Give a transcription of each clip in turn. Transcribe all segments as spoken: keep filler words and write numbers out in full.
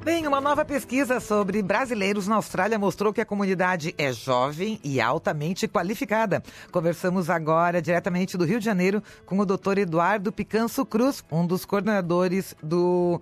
Bem, uma nova pesquisa sobre brasileiros na Austrália mostrou que a comunidade é jovem e altamente qualificada. Conversamos agora diretamente do Rio de Janeiro com o doutor Eduardo Picanso Cruz, um dos coordenadores do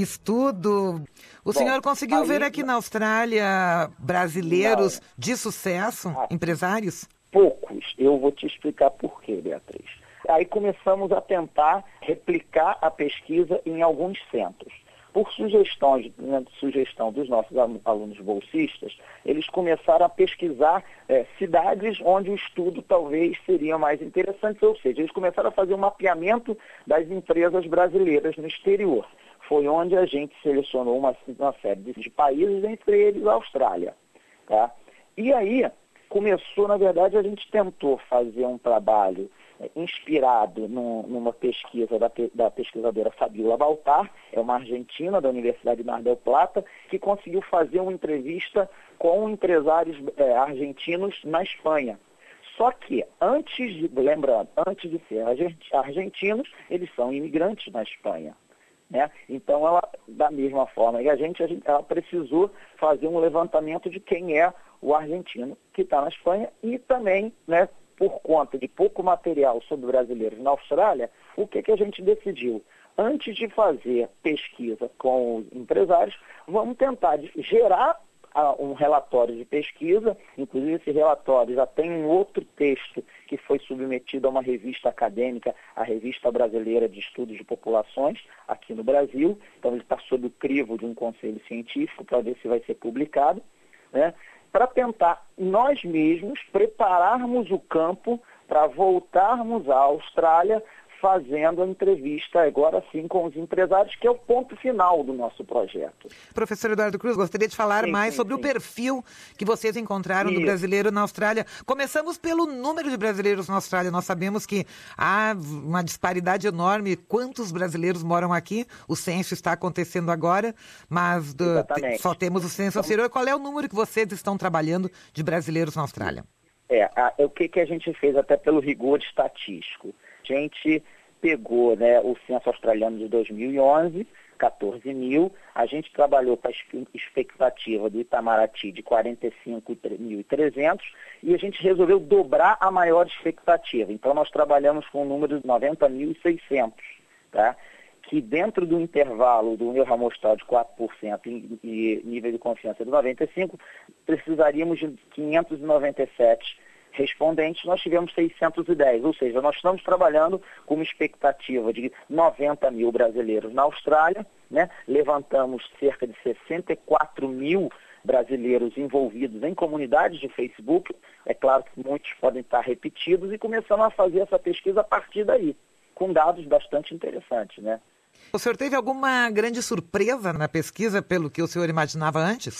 estudo. O Bom, senhor conseguiu aí, ver aqui na Austrália brasileiros não. de sucesso, ah, empresários? Poucos. Eu vou te explicar por quê, Beatriz. Aí começamos a tentar replicar a pesquisa em alguns centros. Por sugestões, né, sugestão dos nossos alunos bolsistas, eles começaram a pesquisar é, cidades onde o estudo talvez seria mais interessante, ou seja, eles começaram a fazer um mapeamento das empresas brasileiras no exterior. Foi onde a gente selecionou uma, uma série de, de países, entre eles a Austrália. Tá? E aí começou, na verdade, a gente tentou fazer um trabalho inspirado no, numa pesquisa da, da pesquisadora Fabiola Baltar, é uma argentina da Universidade de Mar del Plata, que conseguiu fazer uma entrevista com empresários é, argentinos na Espanha. Só que, antes de, lembrando, antes de ser argentinos, eles são imigrantes na Espanha. Né? Então, ela, da mesma forma que a gente, a gente, ela precisou fazer um levantamento de quem é o argentino que está na Espanha e também, né, por conta de pouco material sobre brasileiros na Austrália, o que, que a gente decidiu? Antes de fazer pesquisa com os empresários, vamos tentar gerar uh, um relatório de pesquisa, inclusive esse relatório já tem um outro texto que foi submetido a uma revista acadêmica, a Revista Brasileira de Estudos de Populações, aqui no Brasil, então ele está sob o crivo de um conselho científico para ver se vai ser publicado, né? Para tentar nós mesmos prepararmos o campo para voltarmos à Austrália fazendo a entrevista agora sim com os empresários, que é o ponto final do nosso projeto. Professor Eduardo Cruz, gostaria de falar sim, mais sim, sobre sim. o perfil que vocês encontraram Isso. do brasileiro na Austrália. Começamos pelo número de brasileiros na Austrália. Nós sabemos que há uma disparidade enorme. Quantos brasileiros moram aqui? O censo está acontecendo agora, mas do, só temos o censo anterior. Qual é o número que vocês estão trabalhando de brasileiros na Austrália? É, a, o que, que a gente fez até pelo rigor estatístico? A gente pegou, né, o censo australiano de dois mil e onze, quatorze mil, a gente trabalhou com a expectativa do Itamaraty de quarenta e cinco mil e trezentos e a gente resolveu dobrar a maior expectativa. Então nós trabalhamos com um número de noventa mil e seiscentos, tá? Que dentro do intervalo do nível amostral de quatro por cento e, e nível de confiança de noventa e cinco por cento, precisaríamos de quinhentos e noventa e sete respondentes, nós tivemos seiscentos e dez, ou seja, nós estamos trabalhando com uma expectativa de noventa mil brasileiros na Austrália, né? Levantamos cerca de sessenta e quatro mil brasileiros envolvidos em comunidades de Facebook, é claro que muitos podem estar repetidos, e começamos a fazer essa pesquisa a partir daí, com dados bastante interessantes, né? O senhor teve alguma grande surpresa na pesquisa pelo que o senhor imaginava antes?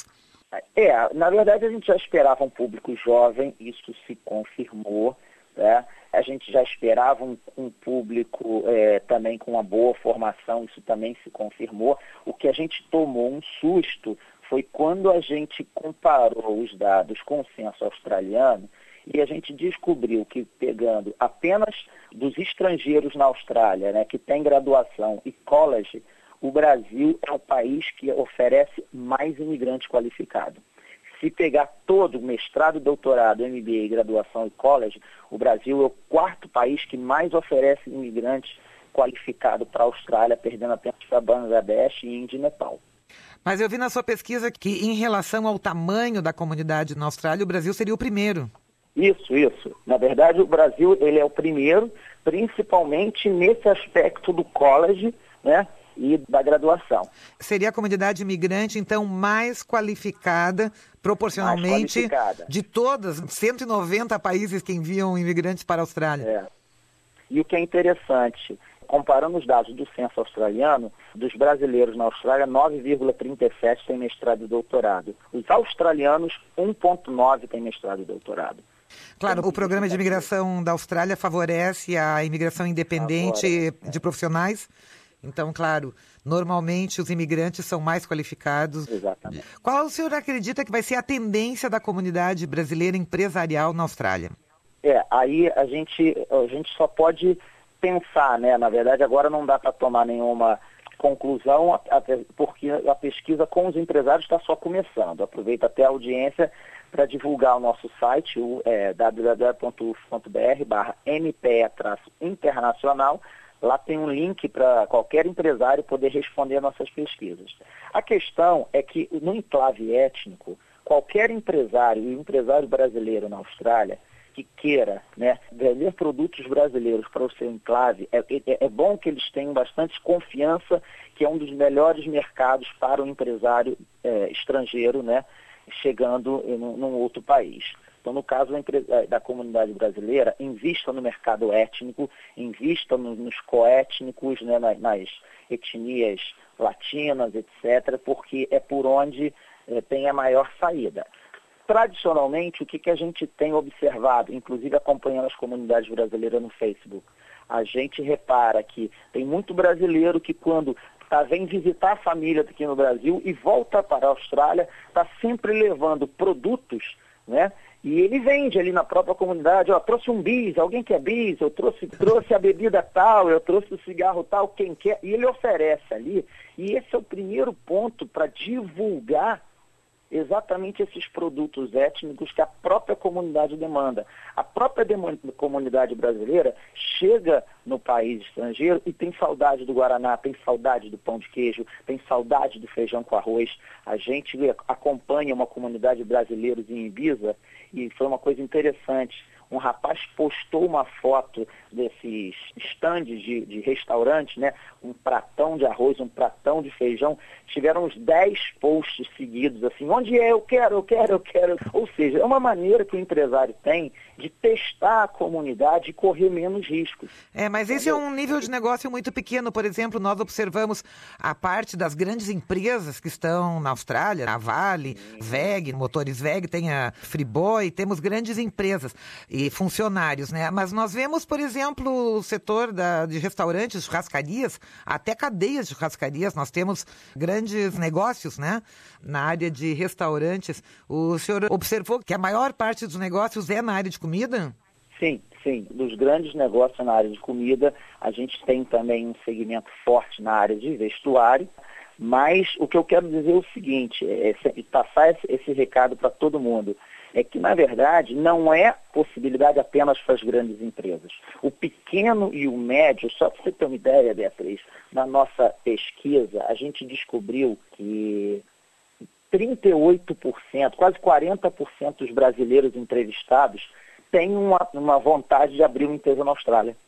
É, na verdade a gente já esperava um público jovem, isso se confirmou, né? A gente já esperava um, um público é, também com uma boa formação, isso também se confirmou. O que a gente tomou um susto foi quando a gente comparou os dados com o censo australiano e a gente descobriu que, pegando apenas dos estrangeiros na Austrália, né, que tem graduação e college, o Brasil é o país que oferece mais imigrante qualificado. Se pegar todo o mestrado, doutorado, M B A, graduação e college, o Brasil é o quarto país que mais oferece imigrante qualificado para a Austrália, perdendo apenas para Bangladesh, Índia e Nepal. Mas eu vi na sua pesquisa que, em relação ao tamanho da comunidade na Austrália, o Brasil seria o primeiro. Isso, isso. Na verdade, o Brasil ele é o primeiro, principalmente nesse aspecto do college, né, e da graduação. Seria a comunidade imigrante, então, mais qualificada, proporcionalmente, mais qualificada. De todas, cento e noventa países que enviam imigrantes para a Austrália. É. E o que é interessante, comparando os dados do censo australiano, dos brasileiros na Austrália, nove vírgula trinta e sete têm mestrado e doutorado. Os australianos, um vírgula nove têm mestrado e doutorado. Claro, o programa de imigração da Austrália favorece a imigração independente Agora, de profissionais. Então, claro, normalmente os imigrantes são mais qualificados. Exatamente. Qual o senhor acredita que vai ser a tendência da comunidade brasileira empresarial na Austrália? É, aí a gente, a gente só pode pensar, né? Na verdade, agora não dá para tomar nenhuma conclusão, até porque a pesquisa com os empresários está só começando. Aproveito até a audiência para divulgar o nosso site, o é, w w w ponto u f ponto b r barra m p e internacional. Lá tem um link para qualquer empresário poder responder nossas pesquisas. A questão é que no enclave étnico, qualquer empresário, e empresário brasileiro na Austrália, que queira, né, vender produtos brasileiros para o seu enclave, é, é, é bom que eles tenham bastante confiança que é um dos melhores mercados para o empresário é, estrangeiro, né, chegando em um outro país. Então, no caso da comunidade brasileira, invista no mercado étnico, invista no, nos coétnicos, né, nas, nas etnias latinas, etcétera, porque é por onde é, tem a maior saída. Tradicionalmente, o que, que a gente tem observado, inclusive acompanhando as comunidades brasileiras no Facebook, a gente repara que tem muito brasileiro que quando tá, vem visitar a família aqui no Brasil e volta para a Austrália, está sempre levando produtos, né? E ele vende ali na própria comunidade, ó, trouxe um bis, alguém quer bis, eu trouxe, trouxe a bebida tal, eu trouxe o cigarro tal, quem quer, e ele oferece ali. E esse é o primeiro ponto para divulgar exatamente esses produtos étnicos que a própria comunidade demanda. A própria demanda, comunidade brasileira chega no país estrangeiro e tem saudade do guaraná, tem saudade do pão de queijo, tem saudade do feijão com arroz. A gente acompanha uma comunidade brasileira em Ibiza e foi uma coisa interessante. Um rapaz postou uma foto desses estandes de, de restaurantes, né? Um pratão de arroz, um pratão de feijão. Tiveram uns dez posts seguidos, assim, onde é? Eu quero, eu quero, eu quero. Ou seja, é uma maneira que o empresário tem de testar a comunidade e correr menos riscos. É, mas esse Entendeu? é um nível de negócio muito pequeno. Por exemplo, nós observamos a parte das grandes empresas que estão na Austrália, a Vale, V E G, Motores V E G, tem a Friboi, temos grandes empresas e funcionários, né? Mas nós vemos, por exemplo, o setor da, de restaurantes, churrascarias, até cadeias de churrascarias. Nós temos grandes negócios, né? Na área de restaurantes. O senhor observou que a maior parte dos negócios é na área de comida? Sim, sim. Dos grandes negócios na área de comida, a gente tem também um segmento forte na área de vestuário. Mas o que eu quero dizer é o seguinte, é passar esse, esse recado para todo mundo. É que, na verdade, não é possibilidade apenas para as grandes empresas. O pequeno e o médio, só para você ter uma ideia, Beatriz, na nossa pesquisa, a gente descobriu que trinta e oito por cento, quase quarenta por cento dos brasileiros entrevistados têm uma, uma vontade de abrir uma empresa na Austrália.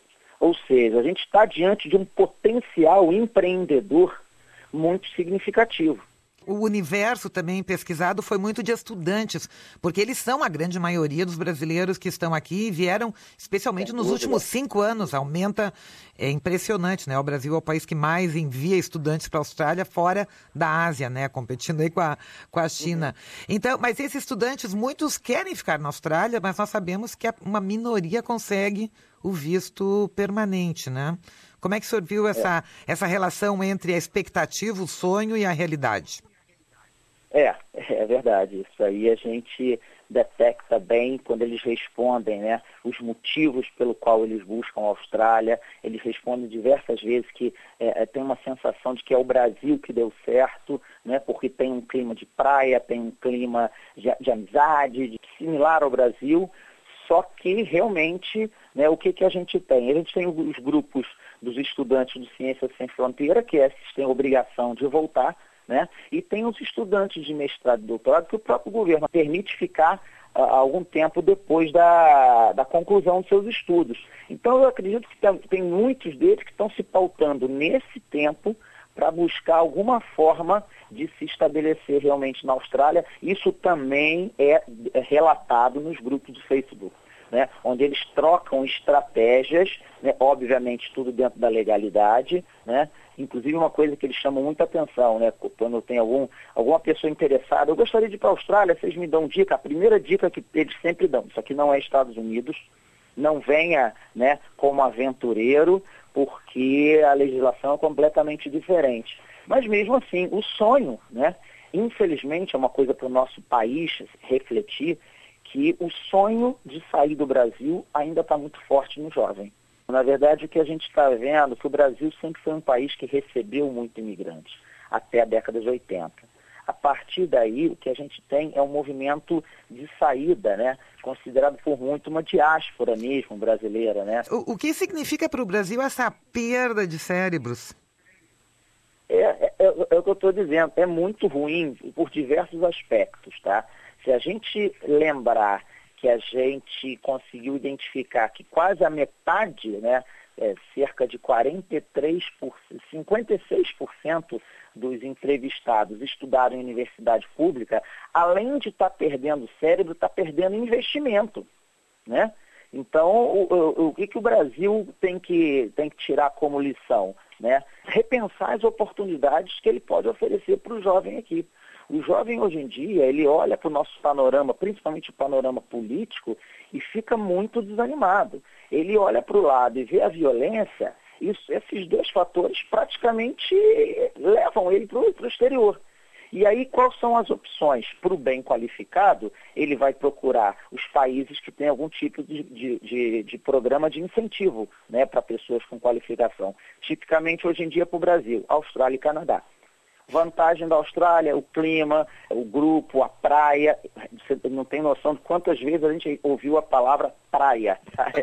Ou seja, a gente está diante de um potencial empreendedor muito significativo. O universo também pesquisado foi muito de estudantes, porque eles são a grande maioria dos brasileiros que estão aqui e vieram, especialmente nos últimos cinco anos, aumenta, é impressionante, né? O Brasil é o país que mais envia estudantes para a Austrália, fora da Ásia, né? Competindo aí com a, com a China. Uhum. Então, mas esses estudantes, muitos querem ficar na Austrália, mas nós sabemos que uma minoria consegue o visto permanente, né? Como é que o senhor viu essa, é. essa relação entre a expectativa, o sonho e a realidade? É, é verdade. Isso aí a gente detecta bem quando eles respondem, né? Os motivos pelo qual eles buscam a Austrália. Eles respondem diversas vezes que é, tem uma sensação de que é o Brasil que deu certo, né? Porque tem um clima de praia, tem um clima de, de amizade, de, similar ao Brasil. Só que realmente, né, o que, que a gente tem? A gente tem os grupos dos estudantes do Ciências Sem Fronteira, que esses têm a obrigação de voltar, né? E tem os estudantes de mestrado e doutorado que o próprio governo permite ficar uh, algum tempo depois da, da conclusão dos seus estudos. Então eu acredito que tem, tem muitos deles que estão se pautando nesse tempo para buscar alguma forma de se estabelecer realmente na Austrália. Isso também é relatado nos grupos do Facebook, né? Onde eles trocam estratégias, né? Obviamente tudo dentro da legalidade, né? Inclusive uma coisa que eles chamam muita atenção, né? Quando tem algum, alguma pessoa interessada, eu gostaria de ir para a Austrália, vocês me dão dica. A primeira dica que eles sempre dão, isso aqui não é Estados Unidos, não venha, né, como aventureiro, porque a legislação é completamente diferente. Mas mesmo assim, o sonho, né, infelizmente é uma coisa para o nosso país refletir, que o sonho de sair do Brasil ainda está muito forte no jovem. Na verdade, o que a gente está vendo é que o Brasil sempre foi um país que recebeu muito imigrantes, até a década de oitenta. A partir daí, o que a gente tem é um movimento de saída, né? Considerado por muito uma diáspora mesmo brasileira, né? O, o que significa para o Brasil essa perda de cérebros? É, é, é, é o que eu estou dizendo, é muito ruim por diversos aspectos, tá? Se a gente lembrar que a gente conseguiu identificar que quase a metade, né, é, cerca de quarenta e três por cento, cinquenta e seis por cento dos entrevistados estudaram em universidade pública, além de estar tá perdendo cérebro, está perdendo investimento, né? Então, o, o, o que, que o Brasil tem que, tem que tirar como lição, né? Repensar as oportunidades que ele pode oferecer para o jovem aqui. O jovem hoje em dia, ele olha para o nosso panorama, principalmente o panorama político, e fica muito desanimado. Ele olha para o lado e vê a violência, e esses dois fatores praticamente levam ele para o exterior. E aí, quais são as opções? Para o bem qualificado, ele vai procurar os países que têm algum tipo de, de, de, de programa de incentivo, né, para pessoas com qualificação. Tipicamente, hoje em dia, para o Brasil, Austrália e Canadá. Vantagem da Austrália, o clima, o grupo, a praia. Você não tem noção de quantas vezes a gente ouviu a palavra praia. Tá?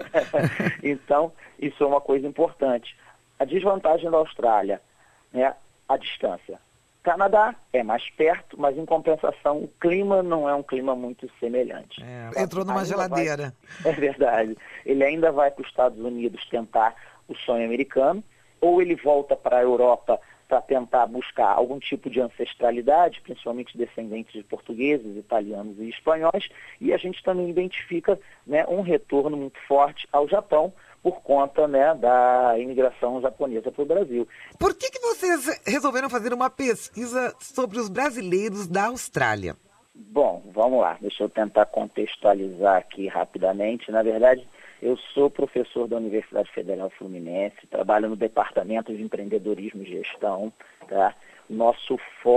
Então, isso é uma coisa importante. A desvantagem da Austrália, né, a distância. Canadá é mais perto, mas em compensação o clima não é um clima muito semelhante. É, entrou numa ainda geladeira. Vai, é verdade. Ele ainda vai para os Estados Unidos tentar o sonho americano, ou ele volta para a Europa para tentar buscar algum tipo de ancestralidade, principalmente descendentes de portugueses, italianos e espanhóis, e a gente também identifica, né, um retorno muito forte ao Japão, por conta, né, da imigração japonesa para o Brasil. Por que, que vocês resolveram fazer uma pesquisa sobre os brasileiros da Austrália? Bom, vamos lá, deixa eu tentar contextualizar aqui rapidamente. Na verdade, eu sou professor da Universidade Federal Fluminense, trabalho no Departamento de Empreendedorismo e Gestão, tá? Nosso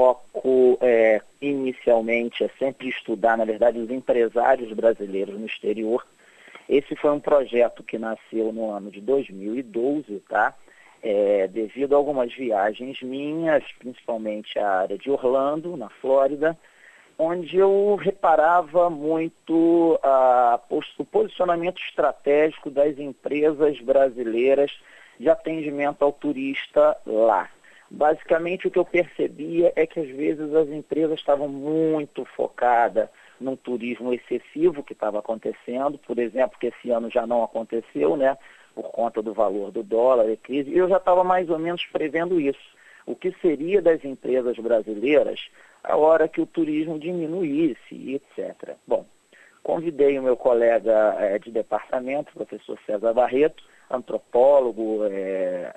foco, é, inicialmente, é sempre estudar, na verdade, os empresários brasileiros no exterior. Esse foi um projeto que nasceu no ano de dois mil e doze, tá? É, devido a algumas viagens minhas, principalmente à área de Orlando, na Flórida, onde eu reparava muito a, o posicionamento estratégico das empresas brasileiras de atendimento ao turista lá. Basicamente, o que eu percebia é que, às vezes, as empresas estavam muito focadas num turismo excessivo que estava acontecendo, por exemplo, que esse ano já não aconteceu, né, por conta do valor do dólar e crise, e eu já estava mais ou menos prevendo isso. O que seria das empresas brasileiras a hora que o turismo diminuísse, e etcétera. Bom, convidei o meu colega é, de departamento, professor César Barreto, antropólogo, é,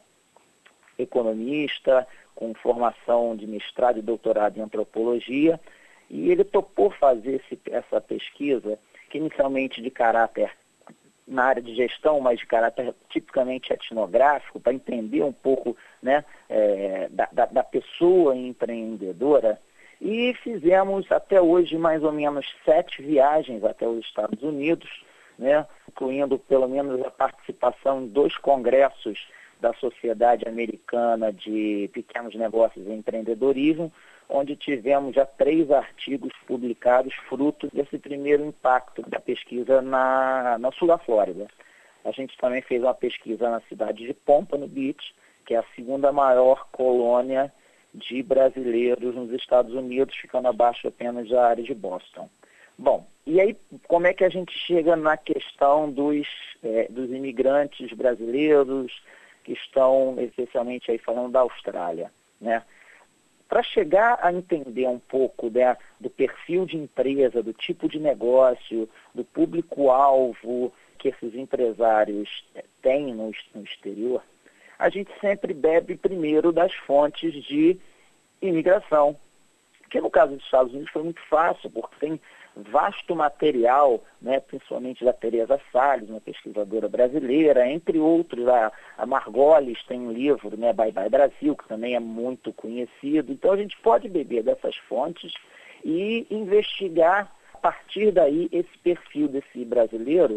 economista, com formação de mestrado e doutorado em antropologia, e ele topou fazer esse, essa pesquisa, que inicialmente de caráter na área de gestão, mas de caráter tipicamente etnográfico, para entender um pouco, né, é, da, da, da pessoa empreendedora. E fizemos até hoje mais ou menos sete viagens até os Estados Unidos, né, incluindo pelo menos a participação em dois congressos da Sociedade Americana de Pequenos Negócios e Empreendedorismo, onde tivemos já três artigos publicados fruto desse primeiro impacto da pesquisa na, na sul da Flórida. A gente também fez uma pesquisa na cidade de Pompano Beach, que é a segunda maior colônia de brasileiros nos Estados Unidos, ficando abaixo apenas da área de Boston. Bom, e aí como é que a gente chega na questão dos, é, dos imigrantes brasileiros que estão, especialmente aí falando da Austrália, né? Para chegar a entender um pouco, né, do perfil de empresa, do tipo de negócio, do público-alvo que esses empresários têm no, no exterior, a gente sempre bebe primeiro das fontes de imigração, que no caso dos Estados Unidos foi muito fácil, porque tem vasto material, né, principalmente da Tereza Salles, uma pesquisadora brasileira, entre outros, a, a Margolis tem um livro, né, Bye Bye Brasil, que também é muito conhecido. Então a gente pode beber dessas fontes e investigar a partir daí esse perfil desse brasileiro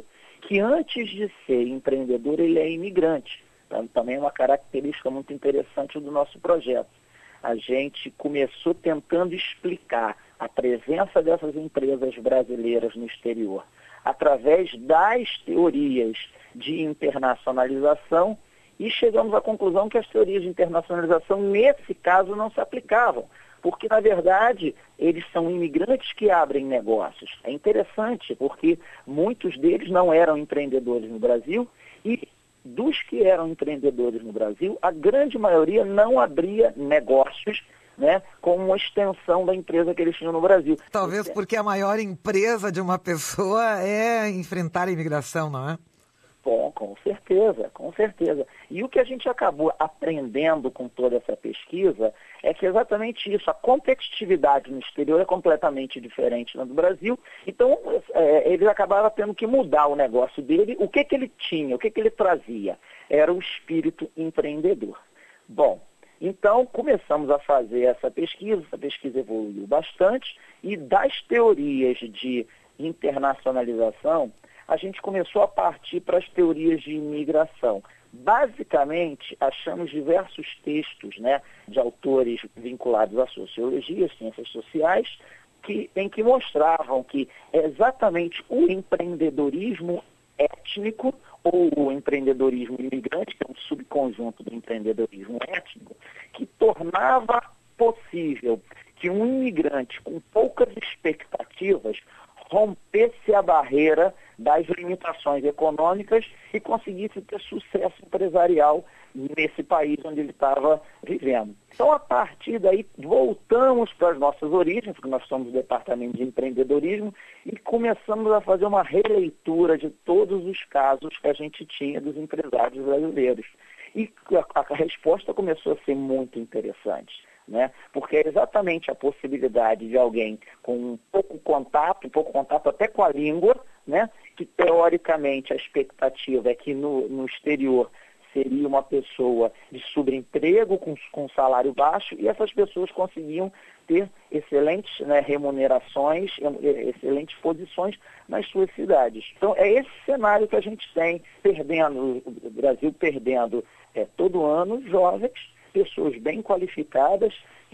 que antes de ser empreendedor, ele é imigrante. Também é uma característica muito interessante do nosso projeto. A gente começou tentando explicar a presença dessas empresas brasileiras no exterior através das teorias de internacionalização e chegamos à conclusão que as teorias de internacionalização, nesse caso, não se aplicavam, porque, na verdade, eles são imigrantes que abrem negócios. É interessante, porque muitos deles não eram empreendedores no Brasil e dos que eram empreendedores no Brasil, a grande maioria não abria negócios, né, como uma extensão da empresa que eles tinham no Brasil. Talvez porque a maior empresa de uma pessoa é enfrentar a imigração, não é? Bom, com certeza, com certeza. E o que a gente acabou aprendendo com toda essa pesquisa é que exatamente isso, a competitividade no exterior é completamente diferente da do Brasil, então é, eles acabaram tendo que mudar o negócio dele. O que que ele tinha, o que que ele trazia? Era o espírito empreendedor. Bom, então começamos a fazer essa pesquisa, essa pesquisa evoluiu bastante, e das teorias de internacionalização, a gente começou a partir para as teorias de imigração. Basicamente, achamos diversos textos, né, de autores vinculados à sociologia, ciências sociais, que, em que mostravam que é exatamente o empreendedorismo étnico, ou o empreendedorismo imigrante, que é um subconjunto do empreendedorismo étnico, que tornava possível que um imigrante com poucas expectativas rompesse a barreira das limitações econômicas e conseguisse ter sucesso empresarial nesse país onde ele estava vivendo. Então, a partir daí, voltamos para as nossas origens, porque nós somos do Departamento de Empreendedorismo, e começamos a fazer uma releitura de todos os casos que a gente tinha dos empresários brasileiros. E a, a resposta começou a ser muito interessante, né? Porque é exatamente a possibilidade de alguém com um pouco contato, um pouco contato até com a língua, né? Que teoricamente a expectativa é que no, no exterior seria uma pessoa de subemprego, com, com salário baixo, e essas pessoas conseguiam ter excelentes, né, remunerações, excelentes posições nas suas cidades. Então é esse cenário que a gente tem, perdendo, o Brasil perdendo é, todo ano jovens, pessoas bem qualificadas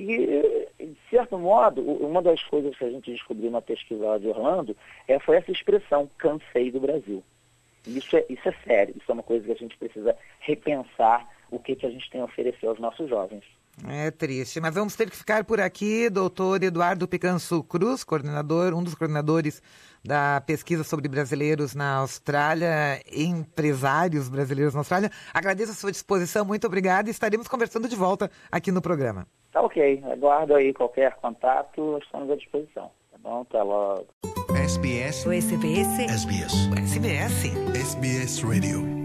e, de certo modo, uma das coisas que a gente descobriu na pesquisa lá de Orlando é, foi essa expressão, cansei do Brasil. Isso é, isso é sério, isso é uma coisa que a gente precisa repensar o que, que a gente tem a oferecer aos nossos jovens. É triste, mas vamos ter que ficar por aqui. Doutor Eduardo Picanço Cruz, coordenador, um dos coordenadores da pesquisa sobre brasileiros na Austrália, empresários brasileiros na Austrália. Agradeço a sua disposição, muito obrigada, e estaremos conversando de volta aqui no programa. Tá ok, aguardo aí qualquer contato, estamos à disposição. Tá bom? Até logo. S B S. O S B S. S B S. S B S. S B S Radio.